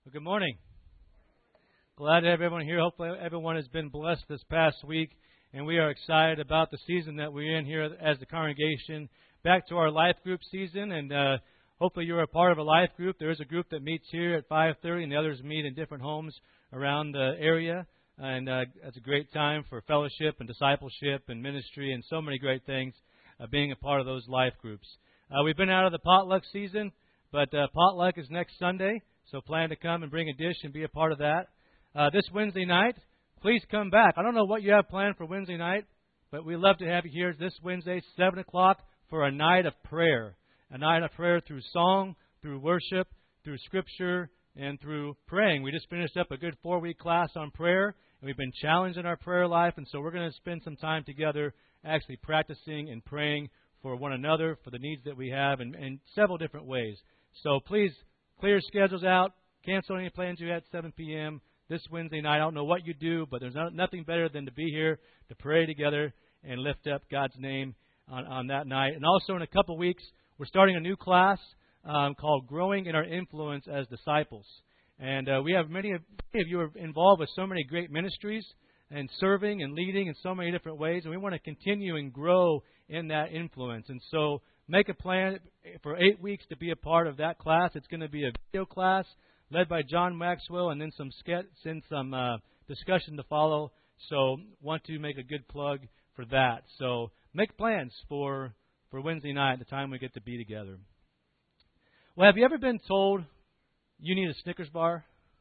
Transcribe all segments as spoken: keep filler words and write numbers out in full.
Well, good morning. Glad to have everyone here. Hopefully everyone has been blessed this past week, and we are excited about the season that we're in here as the congregation. Back to our life group season, and uh, hopefully you're a part of a life group. There is a group that meets here at five thirty, and the others meet in different homes around the area, and uh, it's a great time for fellowship and discipleship and ministry and so many great things uh, being a part of those life groups. Uh, we've been out of the potluck season, but uh, potluck is next Sunday. So plan to come and bring a dish and be a part of that. Uh, this Wednesday night, please come back. I don't know what you have planned for Wednesday night, but we'd love to have you here this Wednesday, seven o'clock, for a night of prayer. A night of prayer through song, through worship, through Scripture, and through praying. We just finished up a good four-week class on prayer, and we've been challenged in our prayer life, and so we're going to spend some time together actually practicing and praying for one another, for the needs that we have, in, in several different ways. So please, clear schedules out. Cancel any plans you had at seven p.m. this Wednesday night. I don't know what you do, but there's no, nothing better than to be here to pray together and lift up God's name on, on that night. And also in a couple weeks, we're starting a new class um, called Growing in Our Influence as Disciples. And uh, we have many of, many of you are involved with so many great ministries and serving and leading in so many different ways. And we want to continue and grow in that influence. And so make a plan for eight weeks to be a part of that class. It's going to be a video class led by John Maxwell, and then some sketch, and some uh, discussion to follow. So want to make a good plug for that. So make plans for, for Wednesday night, the time we get to be together. Well, have you ever been told you need a Snickers bar?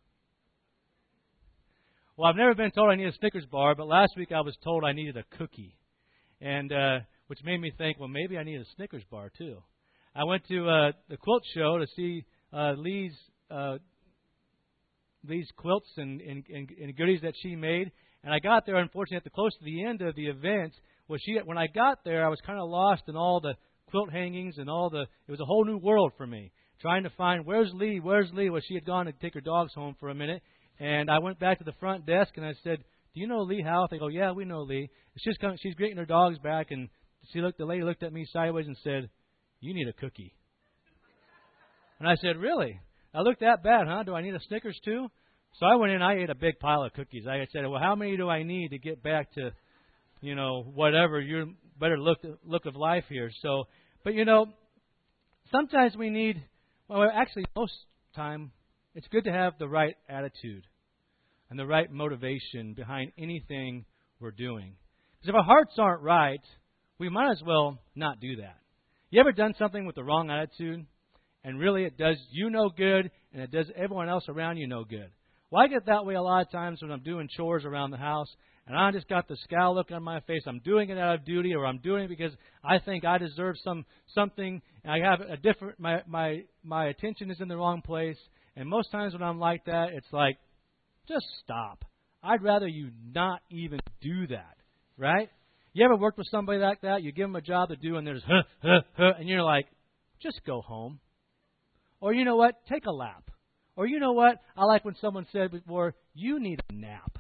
Well, I've never been told I need a Snickers bar, but last week I was told I needed a cookie. And uh, which made me think, well, maybe I need a Snickers bar, too. I went to uh, the quilt show to see uh, Lee's uh, Lee's quilts and, and, and, and goodies that she made. And I got there, unfortunately, at the close to the end of the event. Well, she, when I got there, I was kind of lost in all the quilt hangings and all the, it was a whole new world for me, trying to find, where's Lee, where's Lee? Well, she had gone to take her dogs home for a minute. And I went back to the front desk, and I said, do you know Lee Howe? They go, yeah, we know Lee. She's coming, she's greeting her dogs back, and she looked. The lady looked at me sideways and said, you need a cookie. And I said, really? I looked that bad, huh? Do I need a Snickers too? So I went in, I ate a big pile of cookies. I said, well, how many do I need to get back to, you know, whatever, your better look look of life here. So, but, you know, sometimes we need, well, actually, most time, it's good to have the right attitude and the right motivation behind anything we're doing. Because if our hearts aren't right, we might as well not do that. You ever done something with the wrong attitude, and really it does you no good, and it does everyone else around you no good? Well, I get that way a lot of times when I'm doing chores around the house, and I just got the scowl look on my face. I'm doing it out of duty, or I'm doing it because I think I deserve some something, and I have a different, my, my, my attention is in the wrong place. And most times when I'm like that, it's like, just stop. I'd rather you not even do that, right? You ever worked with somebody like that? You give them a job to do, and there's huh, huh, huh, and you're like, just go home. Or you know what? Take a lap. Or you know what? I like when someone said before, you need a nap.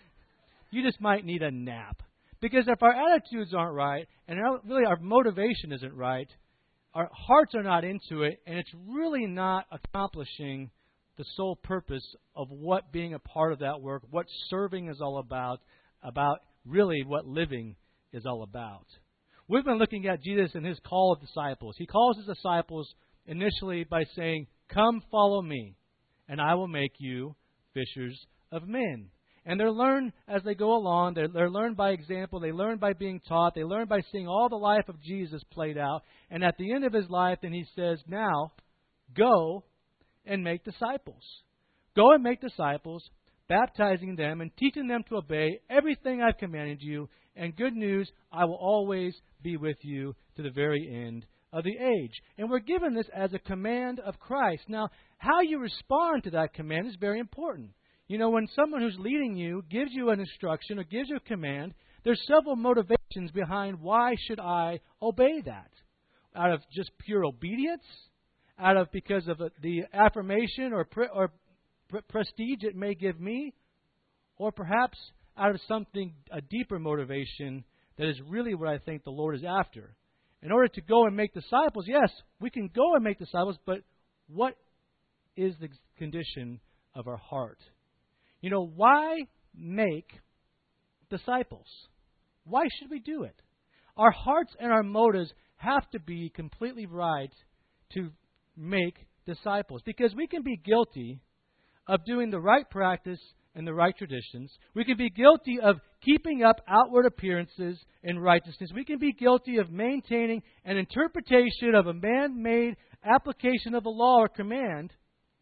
You just might need a nap. Because if our attitudes aren't right, and our, really our motivation isn't right, our hearts are not into it, and it's really not accomplishing the sole purpose of what being a part of that work, what serving is all about, about really what living is all about. We've been looking at Jesus and His call of disciples. He calls His disciples initially by saying, come follow me, and I will make you fishers of men. And they're learned as they go along. They're, they're learned by example. They learn by being taught. They learn by seeing all the life of Jesus played out. And at the end of His life, then He says, now, go and make disciples. Go and make disciples, baptizing them and teaching them to obey everything I've commanded you. And good news, I will always be with you to the very end of the age. And we're given this as a command of Christ. Now, how you respond to that command is very important. You know, when someone who's leading you gives you an instruction or gives you a command, there's several motivations behind why should I obey that. Out of just pure obedience, out of because of the affirmation or pre, or pre- prestige it may give me, or perhaps out of something, a deeper motivation that is really what I think the Lord is after. In order to go and make disciples, yes, we can go and make disciples, but what is the condition of our heart. You know, why make disciples? Why should we do it? Our hearts and our motives have to be completely right to make disciples, because we can be guilty of doing the right practice and the right traditions. We can be guilty of keeping up outward appearances in righteousness. We can be guilty of maintaining an interpretation of a man-made application of the law or command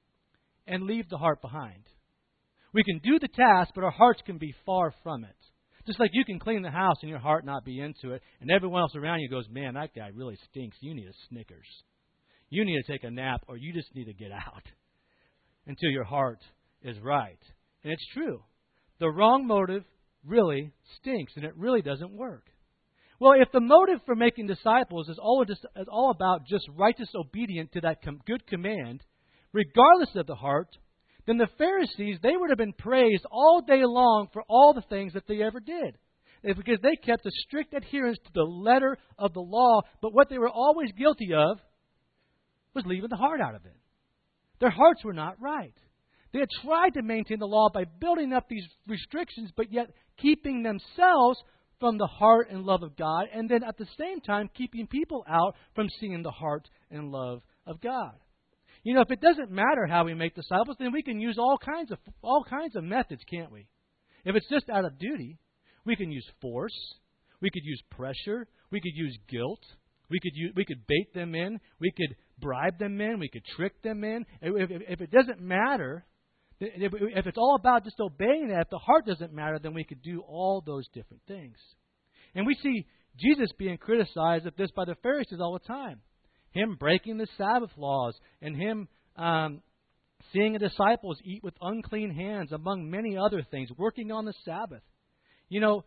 and leave the heart behind. We can do the task, but our hearts can be far from it. Just like you can clean the house and your heart not be into it, and everyone else around you goes, man, that guy really stinks. You need a Snickers. You need to take a nap, or you just need to get out until your heart is right. And it's true. The wrong motive really stinks, and it really doesn't work. Well, if the motive for making disciples is all, just, is all about just righteous obedience to that com- good command, regardless of the heart, then the Pharisees, they would have been praised all day long for all the things that they ever did. It's because they kept a strict adherence to the letter of the law, but what they were always guilty of was leaving the heart out of it. Their hearts were not right. They had tried to maintain the law by building up these restrictions, but yet keeping themselves from the heart and love of God, and then at the same time keeping people out from seeing the heart and love of God. You know, if it doesn't matter how we make disciples, then we can use all kinds of all kinds of methods, can't we? If it's just out of duty, we can use force, we could use pressure, we could use guilt, we could use, we could bait them in, we could bribe them in, we could trick them in. If, if, if it doesn't matter, if, if it's all about just obeying that, if the heart doesn't matter, then we could do all those different things. And we see Jesus being criticized of this by the Pharisees all the time. Him breaking the Sabbath laws, and him um, seeing the disciples eat with unclean hands, among many other things, working on the Sabbath. You know,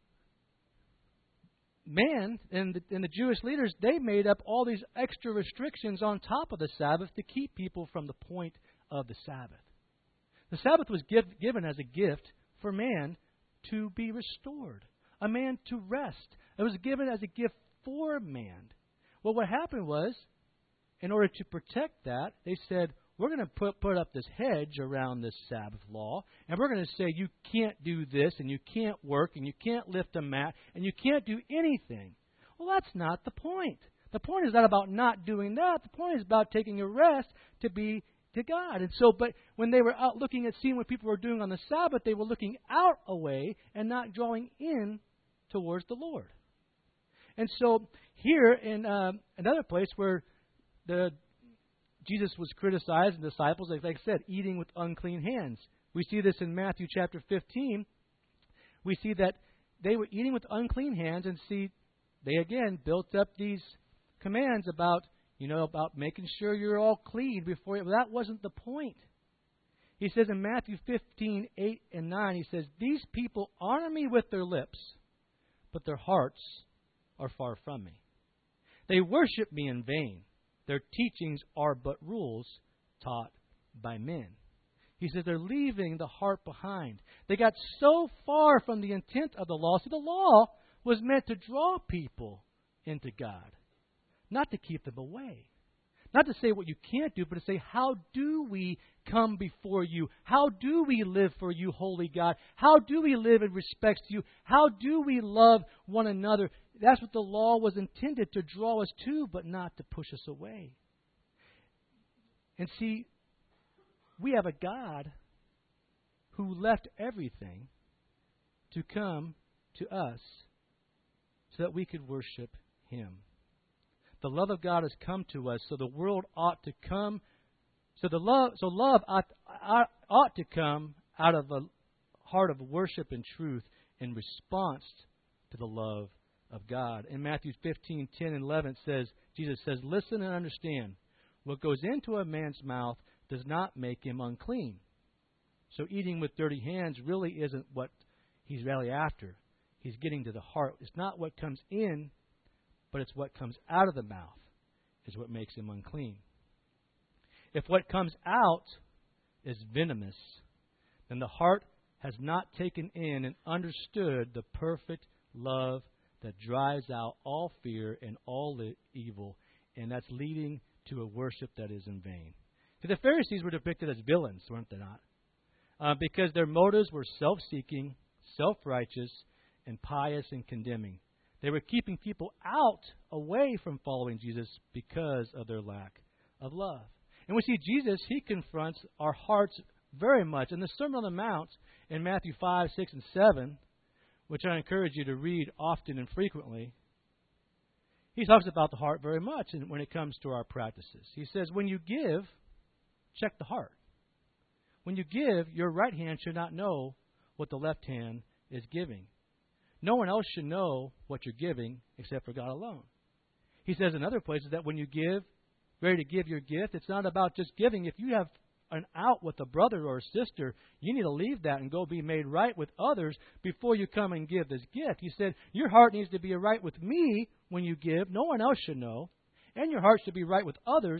man and the, and the Jewish leaders, they made up all these extra restrictions on top of the Sabbath to keep people from the point of the Sabbath. The Sabbath was give, given as a gift for man to be restored, a man to rest. It was given as a gift for man. Well, what happened was, in order to protect that, they said, we're going to put, put up this hedge around this Sabbath law, and we're going to say you can't do this, and you can't work, and you can't lift a mat, and you can't do anything. Well, that's not the point. The point is not about not doing that. The point is about taking a rest to be to God. And so, but when they were out looking at seeing what people were doing on the Sabbath, they were looking out a way and not drawing in towards the Lord. And so here in uh, another place where the Jesus was criticized and disciples, like, like I said, eating with unclean hands. We see this in Matthew chapter fifteen. We see that they were eating with unclean hands, and see they again built up these commands about, you know, about making sure you're all clean before you. Well, that wasn't the point. He says in Matthew fifteen, eight and nine, he says, these people honor me with their lips, but their hearts are far from me. They worship me in vain. Their teachings are but rules taught by men. He says they're leaving the heart behind. They got so far from the intent of the law. See, the law was meant to draw people into God, not to keep them away. Not to say what you can't do, but to say, how do we come before you? How do we live for you, holy God? How do we live in respect to you? How do we love one another? That's what the law was intended to draw us to, but not to push us away. And see, we have a God who left everything to come to us so that we could worship Him. The love of God has come to us, so the world ought to come. So the love, so love ought, ought, ought to come out of a heart of worship and truth in response to the love of God. In Matthew fifteen, ten and eleven, it says, Jesus says, listen and understand. What goes into a man's mouth does not make him unclean. So eating with dirty hands really isn't what he's really after. He's getting to the heart. It's not what comes in, but it's what comes out of the mouth is what makes him unclean. If what comes out is venomous, then the heart has not taken in and understood the perfect love that drives out all fear and all evil, and that's leading to a worship that is in vain. See, the Pharisees were depicted as villains, weren't they not? uh, because their motives were self-seeking, self-righteous, and pious and condemning. They were keeping people out, away from following Jesus because of their lack of love. And we see Jesus, he confronts our hearts very much. In the Sermon on the Mount in Matthew five, six, and seven, which I encourage you to read often and frequently, he talks about the heart very much when it comes to our practices. He says, when you give, check the heart. When you give, your right hand should not know what the left hand is giving. No one else should know what you're giving except for God alone. He says in other places that when you give, ready to give your gift, it's not about just giving. If you have an out with a brother or a sister, you need to leave that and go be made right with others before you come and give this gift. He said, your heart needs to be right with me when you give. No one else should know. And your heart should be right with others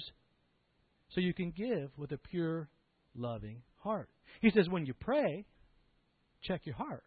so you can give with a pure, loving heart. He says, when you pray, check your heart.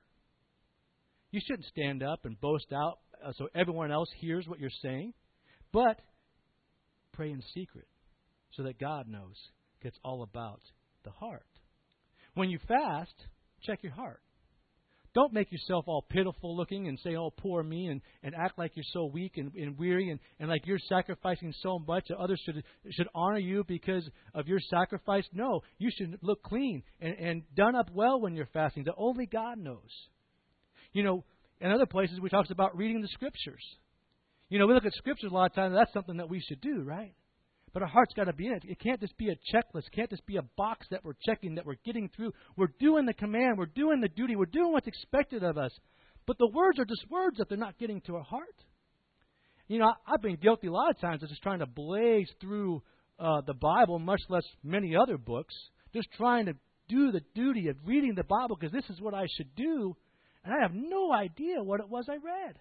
You shouldn't stand up and boast out uh, so everyone else hears what you're saying, but pray in secret so that God knows. It's all about the heart. When you fast, check your heart. Don't make yourself all pitiful looking and say, oh, poor me, and, and act like you're so weak and, and weary and, and like you're sacrificing so much that others should should honor you because of your sacrifice. No, you should look clean and, and done up well when you're fasting, that only God knows. You know, in other places we talk about reading the Scriptures. You know, we look at Scriptures a lot of times, that's something that we should do, right? But our heart's got to be in it. It can't just be a checklist. It can't just be a box that we're checking, that we're getting through. We're doing the command. We're doing the duty. We're doing what's expected of us. But the words are just words if they're not getting to our heart. You know, I've been guilty a lot of times of just trying to blaze through uh, the Bible, much less many other books, just trying to do the duty of reading the Bible because this is what I should do, and I have no idea what it was I read.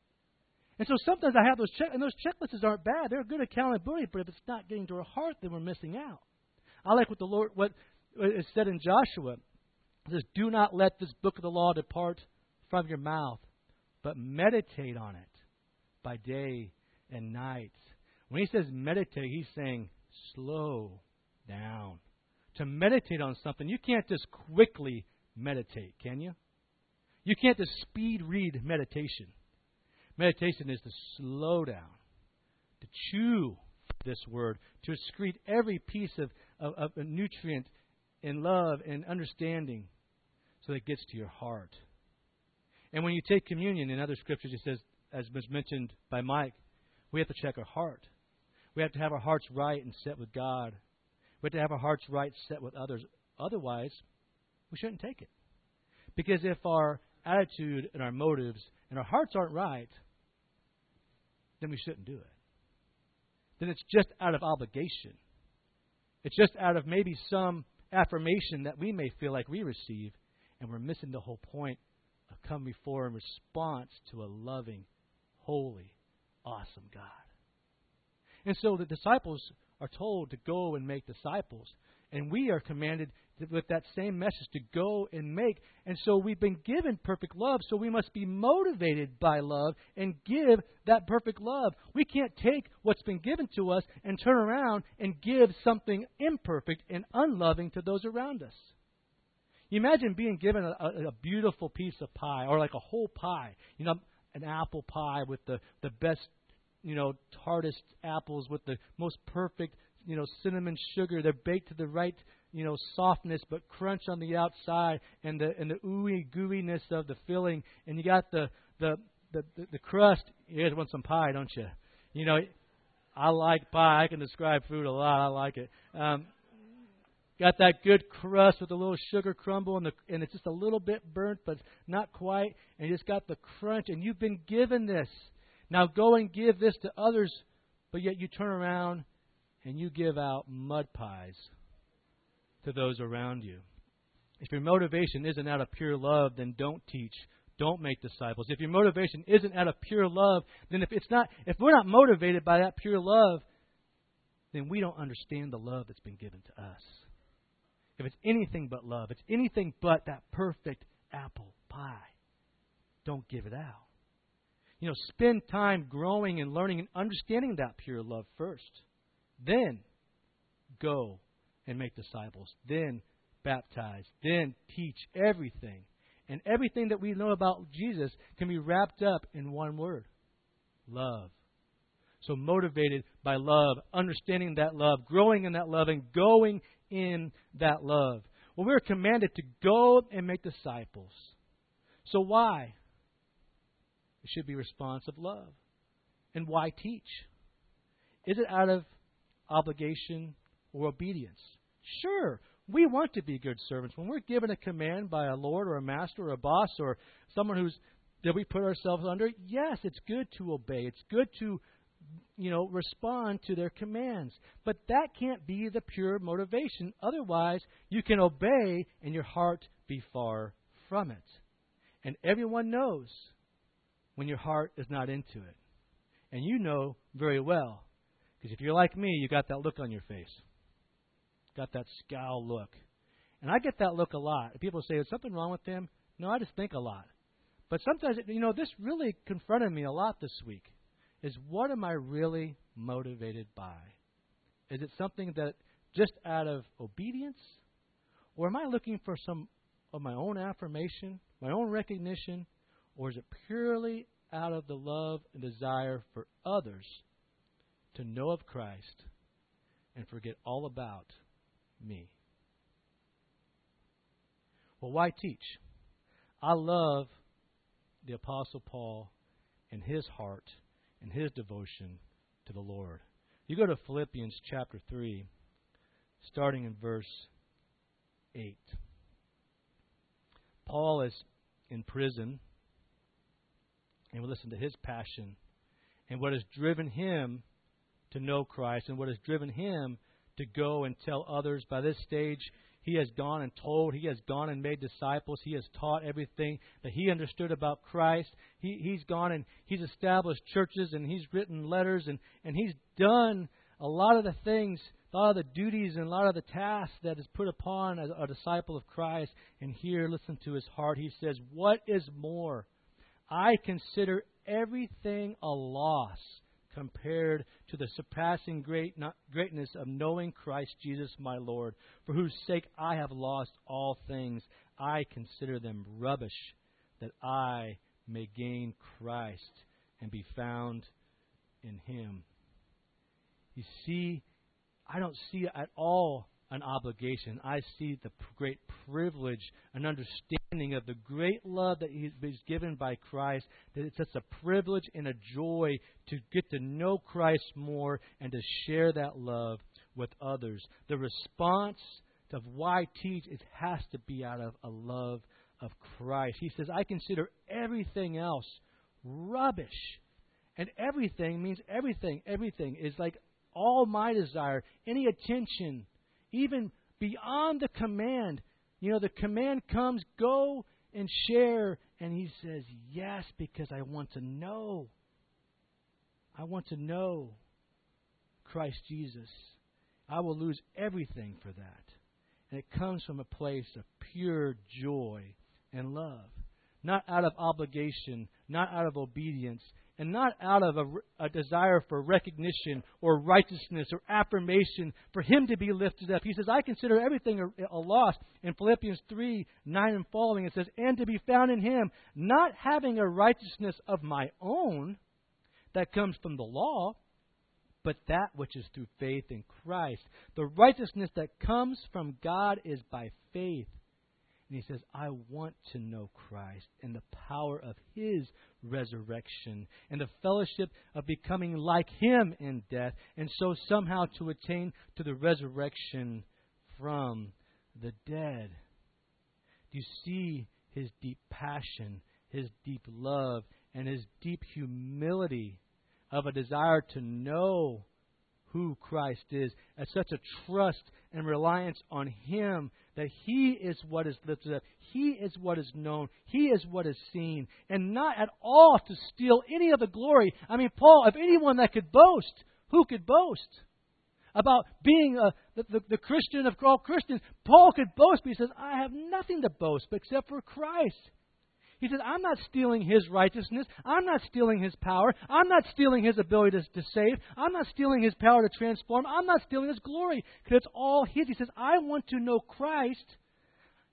And so sometimes I have those check, and those checklists aren't bad. They're good accountability, but if it's not getting to our heart, then we're missing out. I like what the Lord, what is said in Joshua. It says, do not let this book of the law depart from your mouth, but meditate on it by day and night. When he says meditate, he's saying slow down. To meditate on something, you can't just quickly meditate, can you? You can't just speed read meditation. Meditation is to slow down, to chew this word, to excrete every piece of, of, of a nutrient in love and understanding so that it gets to your heart. And when you take communion in other scriptures, it says, as was mentioned by Mike, we have to check our heart. We have to have our hearts right and set with God. We have to have our hearts right set with others. Otherwise, we shouldn't take it. Because if our attitude and our motives and our hearts aren't right, then we shouldn't do it. Then it's just out of obligation. It's just out of maybe some affirmation that we may feel like we receive, and we're missing the whole point of coming before in response to a loving, holy, awesome God. And so the disciples are told to go and make disciples, and we are commanded to, with that same message to go and make. And so we've been given perfect love, so we must be motivated by love and give that perfect love. We can't take what's been given to us and turn around and give something imperfect and unloving to those around us. You imagine being given a, a, a beautiful piece of pie, or like a whole pie, you know, an apple pie with the, the best, you know, tartest apples with the most perfect, you know, cinnamon sugar. They're baked to the right, you know, softness, but crunch on the outside, and the and the ooey gooiness of the filling. And you got the the the, the, the crust. You guys want some pie, don't you? You know, I like pie. I can describe food a lot. I like it. Um, got that good crust with a little sugar crumble, and the and it's just a little bit burnt, but not quite. And you just got the crunch, and you've been given this. Now go and give this to others, but yet you turn around and you give out mud pies to those around you. If your motivation isn't out of pure love, then don't teach. Don't make disciples. If your motivation isn't out of pure love, then if it's not, if we're not motivated by that pure love, then we don't understand the love that's been given to us. If it's anything but love, it's anything but that perfect apple pie, don't give it out. You know, spend time growing and learning and understanding that pure love first. Then go and make disciples. Then baptized. Then teach everything. And everything that we know about Jesus can be wrapped up in one word: love. So motivated by love, understanding that love, growing in that love, and going in that love. Well, we're commanded to go and make disciples. So why? It should be a response of love. And why teach? Is it out of obligation or obedience? Sure, we want to be good servants. When we're given a command by a Lord or a master or a boss or someone who's that we put ourselves under, yes, it's good to obey. It's good to, you know, respond to their commands. But that can't be the pure motivation. Otherwise, you can obey and your heart be far from it. And everyone knows when your heart is not into it. And you know very well. Because if you're like me, you got that look on your face. Got that scowl look. And I get that look a lot. People say, is something wrong with him? No, I just think a lot. But sometimes, you know, this really confronted me a lot this week. Is what am I really motivated by? Is it something that just out of obedience? Or am I looking for some of my own affirmation, my own recognition? Or is it purely out of the love and desire for others to know of Christ and forget all about me? Well, why teach? I love the Apostle Paul and his heart and his devotion to the Lord. You go to Philippians chapter three, starting in verse eight. Paul is in prison, and we listen to his passion and what has driven him to know Christ and what has driven him to go and tell others. By this stage, he has gone and told, he has gone and made disciples, he has taught everything that he understood about Christ. He, he's gone and he's established churches and he's written letters and, and he's done a lot of the things, a lot of the duties and a lot of the tasks that is put upon a, a disciple of Christ. And here, listen to his heart. He says, what is more? I consider everything a loss compared to the surpassing great not, greatness of knowing Christ Jesus my Lord, for whose sake I have lost all things. I consider them rubbish, that I may gain Christ and be found in Him. You see, I don't see at all an obligation. I see the great privilege, an understanding of the great love that He's given by Christ, that it's such a privilege and a joy to get to know Christ more and to share that love with others. The response of why teach, it has to be out of a love of Christ. He says, I consider everything else rubbish. And everything means everything. Everything is like all my desire, any attention, even beyond the command. You know, the command comes, go and share. And he says, yes, because I want to know. I want to know Christ Jesus. I will lose everything for that. And it comes from a place of pure joy and love. Not out of obligation, not out of obedience, and not out of a, a desire for recognition or righteousness or affirmation for Him to be lifted up. He says, I consider everything a, a loss. In Philippians three, nine and following, it says, and to be found in Him, not having a righteousness of my own that comes from the law, but that which is through faith in Christ. The righteousness that comes from God is by faith. And he says, I want to know Christ and the power of His resurrection and the fellowship of becoming like Him in death, and so somehow to attain to the resurrection from the dead. Do you see His deep passion, His deep love, and His deep humility of a desire to know who Christ is, as such a trust and reliance on Him that He is what is lifted up, He is what is known, He is what is seen, and not at all to steal any of the glory. I mean, Paul, if anyone that could boast, who could boast about being a, the, the, the Christian of all Christians? Paul could boast, but he says, I have nothing to boast except for Christ. He says, I'm not stealing His righteousness. I'm not stealing His power. I'm not stealing His ability to, to save. I'm not stealing His power to transform. I'm not stealing His glory, because it's all His. He says, I want to know Christ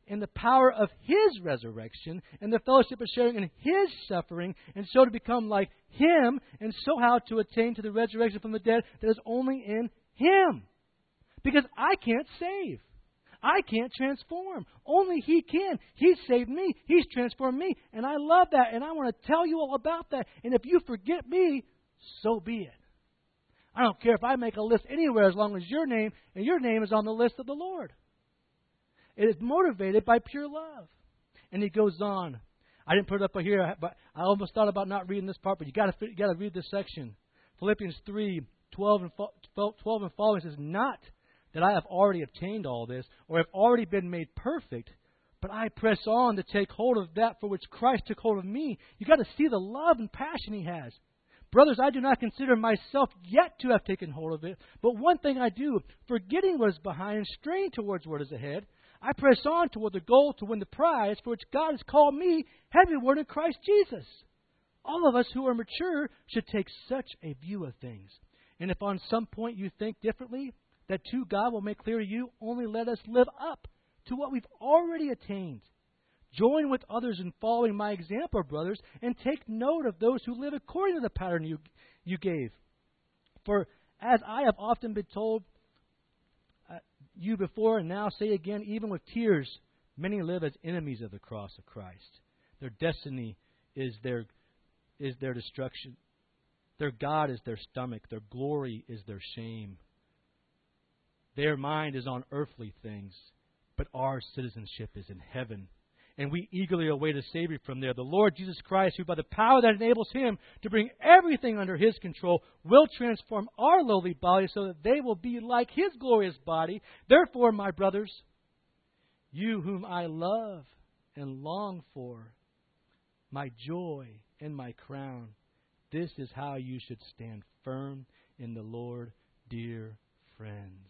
in the power of His resurrection and the fellowship of sharing in His suffering, and so to become like Him, and so how to attain to the resurrection from the dead that is only in Him. Because I can't save. I can't transform. Only He can. He saved me. He's transformed me. And I love that. And I want to tell you all about that. And if you forget me, so be it. I don't care if I make a list anywhere as long as your name and your name is on the list of the Lord. It is motivated by pure love. And he goes on. I didn't put it up here, but I almost thought about not reading this part, but you got to you got to read this section. Philippians three, twelve and twelve and following says, "Not that I have already obtained all this, or have already been made perfect, but I press on to take hold of that for which Christ took hold of me." You got to see the love and passion he has. "Brothers, I do not consider myself yet to have taken hold of it, but one thing I do, forgetting what is behind and straining towards what is ahead, I press on toward the goal to win the prize for which God has called me heavenward in Christ Jesus." All of us who are mature should take such a view of things. And if on some point you think differently, that too God will make clear to you, only let us live up to what we've already attained. Join with others in following my example, brothers, and take note of those who live according to the pattern you, you gave. For as I have often been told uh, you before, and now say again, even with tears, many live as enemies of the cross of Christ. Their destiny is their is their destruction. Their God is their stomach. Their glory is their shame. Their mind is on earthly things, but our citizenship is in heaven. And we eagerly await a Savior from there, the Lord Jesus Christ, who by the power that enables Him to bring everything under His control will transform our lowly body so that they will be like His glorious body. Therefore, my brothers, you whom I love and long for, my joy and my crown, this is how you should stand firm in the Lord, dear friends.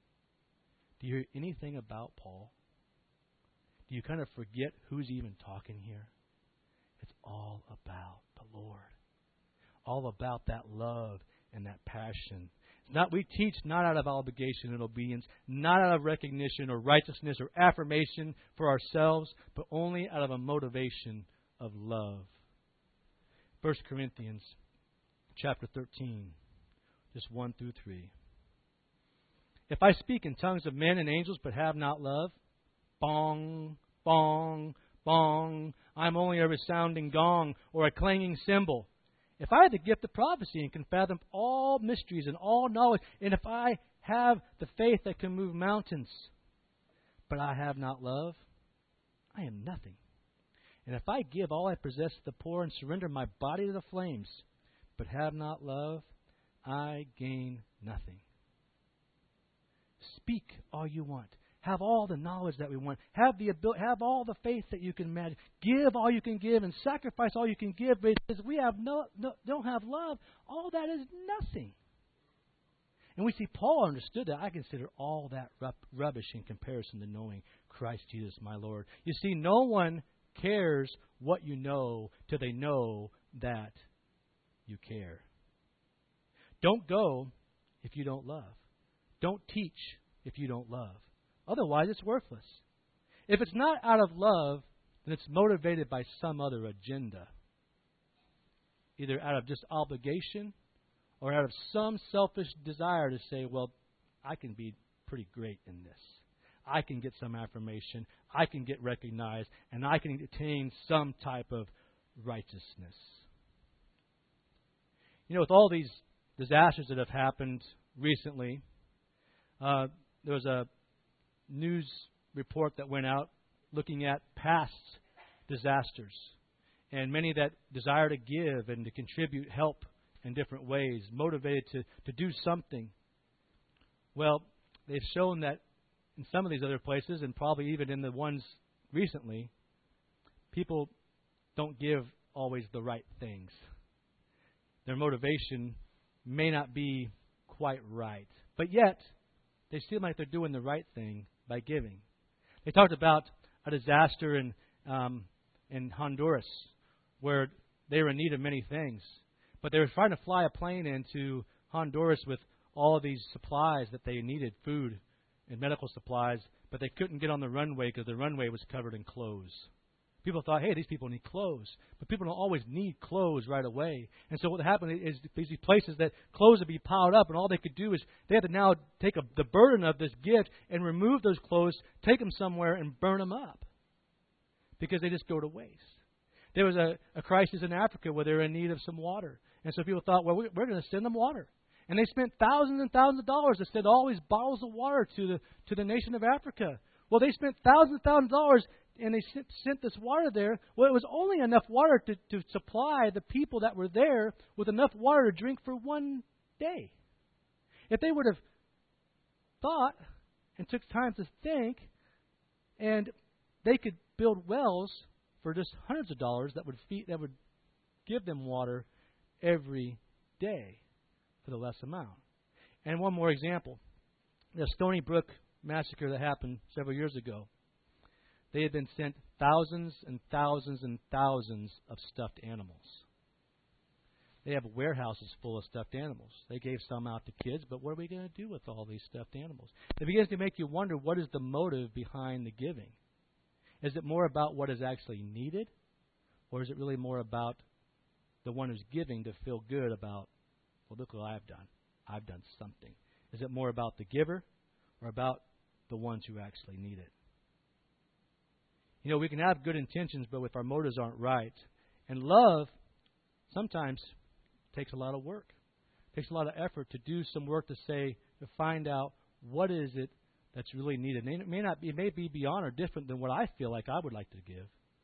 Do you hear anything about Paul? Do you kind of forget who's even talking here? It's all about the Lord. All about that love and that passion. It's not we teach not out of obligation and obedience, not out of recognition or righteousness or affirmation for ourselves, but only out of a motivation of love. First Corinthians chapter thirteen, just one through three. If I speak in tongues of men and angels but have not love, bong, bong, bong, I'm only a resounding gong or a clanging cymbal. If I have the gift of prophecy and can fathom all mysteries and all knowledge, and if I have the faith that can move mountains, but I have not love, I am nothing. And if I give all I possess to the poor and surrender my body to the flames, but have not love, I gain nothing. Speak all you want. Have all the knowledge that we want. Have the ability, have all the faith that you can imagine. Give all you can give and sacrifice all you can give. But if we have no, no, don't have love, all that is nothing. And we see Paul understood that. I consider all that rubbish in comparison to knowing Christ Jesus my Lord. You see, no one cares what you know till they know that you care. Don't go if you don't love. Don't teach if you don't love. Otherwise, it's worthless. If it's not out of love, then it's motivated by some other agenda. Either out of just obligation or out of some selfish desire to say, well, I can be pretty great in this. I can get some affirmation. I can get recognized. And I can attain some type of righteousness. You know, with all these disasters that have happened recently, uh, there was a news report that went out looking at past disasters and many that desire to give and to contribute help in different ways, motivated to, to do something. Well, they've shown that in some of these other places, and probably even in the ones recently, people don't give always the right things. Their motivation may not be quite right, but yet they seem like they're doing the right thing by giving. They talked about a disaster in um, in Honduras where they were in need of many things, but they were trying to fly a plane into Honduras with all of these supplies that they needed, food and medical supplies, but they couldn't get on the runway because the runway was covered in clothes. People thought, hey, these people need clothes. But people don't always need clothes right away. And so what happened is these places that clothes would be piled up, and all they could do is they had to now take a, the burden of this gift and remove those clothes, take them somewhere, and burn them up because they just go to waste. There was a, a crisis in Africa where they were in need of some water. And so people thought, well, we're, we're going to send them water. And they spent thousands and thousands of dollars to send all these bottles of water to the to the nation of Africa. Well, they spent thousands and thousands of dollars, and they sent, sent this water there. Well, it was only enough water to, to supply the people that were there with enough water to drink for one day. If they would have thought and took time to think, and they could build wells for just hundreds of dollars that would feed, that would give them water every day for the less amount. And one more example. The Stony Brook massacre that happened several years ago. They had been sent thousands and thousands and thousands of stuffed animals. They have warehouses full of stuffed animals. They gave some out to kids, but what are we going to do with all these stuffed animals? It begins to make you wonder, what is the motive behind the giving? Is it more about what is actually needed, or is it really more about the one who's giving to feel good about, well, look what I've done. I've done something. Is it more about the giver or about the ones who actually need it? You know, we can have good intentions, but if our motives aren't right, and love sometimes takes a lot of work. It takes a lot of effort to do some work to say, to find out what is it that's really needed. And it may not be, it may be beyond or different than what I feel like I would like to give.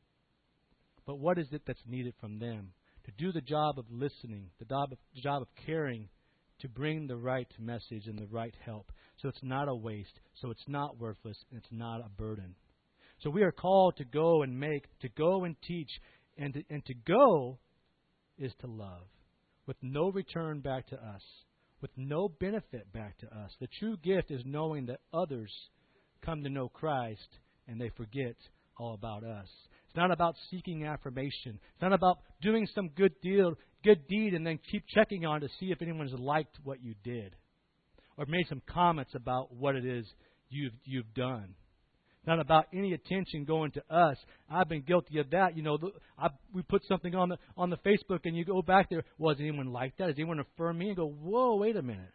But what is it that's needed from them to do the job of listening, the job of, the job of caring, to bring the right message and the right help, so it's not a waste, so it's not worthless, and it's not a burden. So we are called to go and make, to go and teach, and to, and to go is to love, with no return back to us, with no benefit back to us. The true gift is knowing that others come to know Christ and they forget all about us. It's not about seeking affirmation. It's not about doing some good deal, good deed, and then keep checking on to see if anyone's liked what you did, or made some comments about what it is you've you've done. It's not about any attention going to us. I've been guilty of that. You know, I, we put something on the on the Facebook, and you go back there. Well, does anyone like that? Does anyone affirm me? And go, whoa, wait a minute.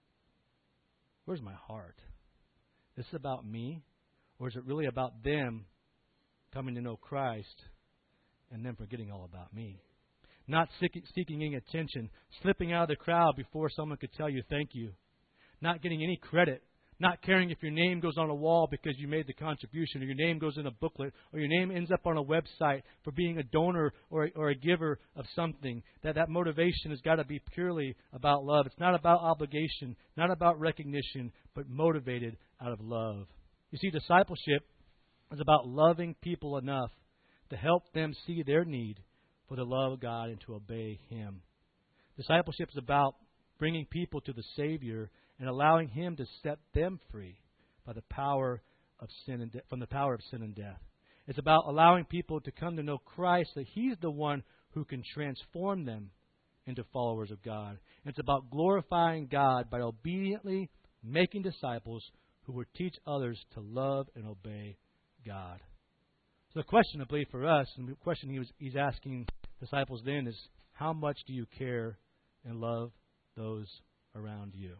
Where's my heart? Is this about me, or is it really about them coming to know Christ and then forgetting all about me? Not seeking, seeking any attention, slipping out of the crowd before someone could tell you thank you, not getting any credit, not caring if your name goes on a wall because you made the contribution, or your name goes in a booklet, or your name ends up on a website for being a donor or, or a giver of something. That that motivation has got to be purely about love. It's not about obligation, not about recognition, but motivated out of love. You see, discipleship is about loving people enough to help them see their need for the love of God and to obey Him. Discipleship is about bringing people to the Savior and allowing Him to set them free by the power of sin and de- from the power of sin and death. It's about allowing people to come to know Christ, that He's the one who can transform them into followers of God. And it's about glorifying God by obediently making disciples who will teach others to love and obey God. So the question, I believe, for us, and the question he was, he's asking disciples then is, how much do you care and love those around you?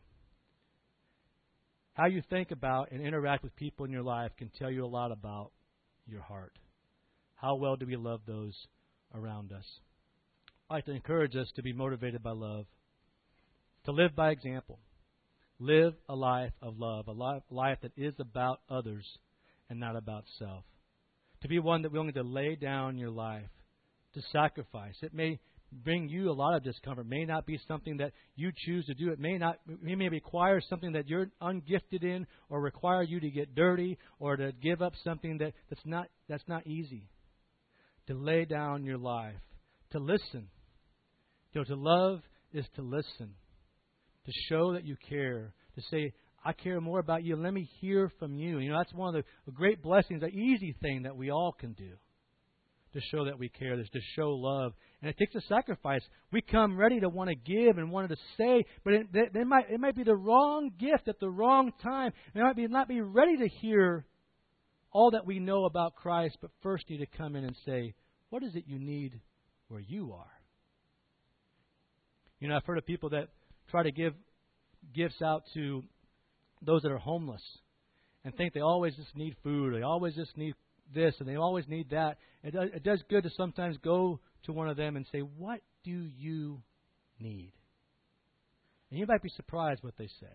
How you think about and interact with people in your life can tell you a lot about your heart. How well do we love those around us? I'd like to encourage us to be motivated by love, to live by example. Live a life of love, a life, life that is about others and not about self. To be one that willing to lay down your life, to sacrifice. It may bring you a lot of discomfort. It may not be something that you choose to do. It may not. It may require something that you're ungifted in, or require you to get dirty, or to give up something that, that's not that's not easy. To lay down your life, to listen. You know, to love is to listen, to show that you care, to say, I care more about you. Let me hear from you. You know, that's one of the great blessings, the easy thing that we all can do. to show that we care, to show love. And it takes a sacrifice. We come ready to want to give and wanted to say, but it, they, they might, it might be the wrong gift at the wrong time. They might be, not be ready to hear all that we know about Christ, but first need to come in and say, what is it you need where you are? You know, I've heard of people that try to give gifts out to those that are homeless and think they always just need food, they always just need this, and they always need that. It does, it does good to sometimes go to one of them and say, what do you need? And you might be surprised what they say.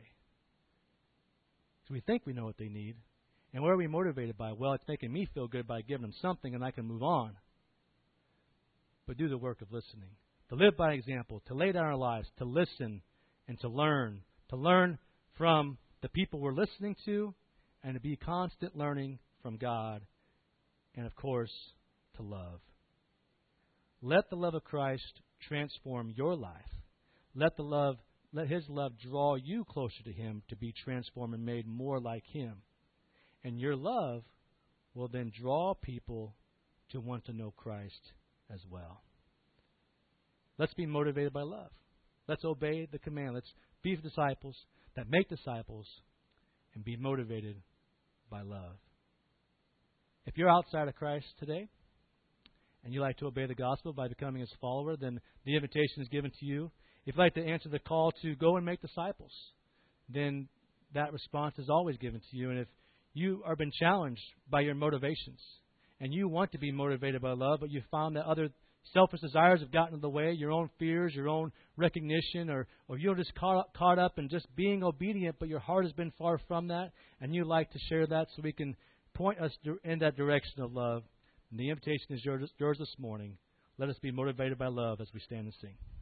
So we think we know what they need. And what are we motivated by? Well, it's making me feel good by giving them something and I can move on. But do the work of listening. To live by example, to lay down our lives, to listen and to learn. To learn from the people we're listening to and to be constant learning from God. And, of course, to love. Let the love of Christ transform your life. Let the love, let His love draw you closer to Him to be transformed and made more like Him. And your love will then draw people to want to know Christ as well. Let's be motivated by love. Let's obey the command. Let's be disciples that make disciples and be motivated by love. If you're outside of Christ today and you like to obey the gospel by becoming His follower, then the invitation is given to you. If you'd like to answer the call to go and make disciples, then that response is always given to you. And if you are been challenged by your motivations and you want to be motivated by love, but you found that other selfish desires have gotten in the way, your own fears, your own recognition, or, or you're just caught up, caught up in just being obedient, but your heart has been far from that, and you'd like to share that so we can point us in that direction of love. And the invitation is yours, yours this morning. Let us be motivated by love as we stand and sing.